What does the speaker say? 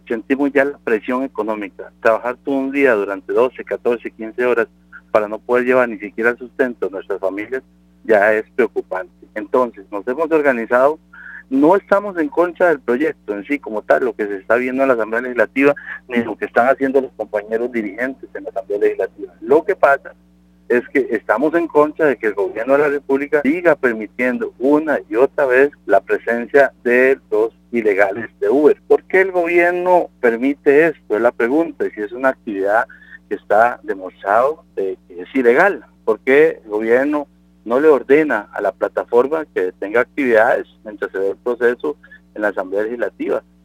sentimos ya la presión económica. Trabajar todo un día durante 12, 14, 15 horas para no poder llevar ni siquiera el sustento a nuestras familias ya es preocupante. Entonces, nos hemos organizado. No estamos en contra del proyecto en sí como tal, lo que se está viendo en la Asamblea Legislativa, ni lo que están haciendo los compañeros dirigentes en la Asamblea Legislativa. Lo que pasa es que estamos en contra de que el gobierno de la República siga permitiendo una y otra vez la presencia de los ilegales de Uber. ¿Por qué el gobierno permite esto? Es la pregunta, y si es una actividad que está demostrado que es ilegal. ¿Por qué el gobierno no le ordena a la plataforma que tenga actividades mientras se ve el proceso en la Asamblea Legislativa?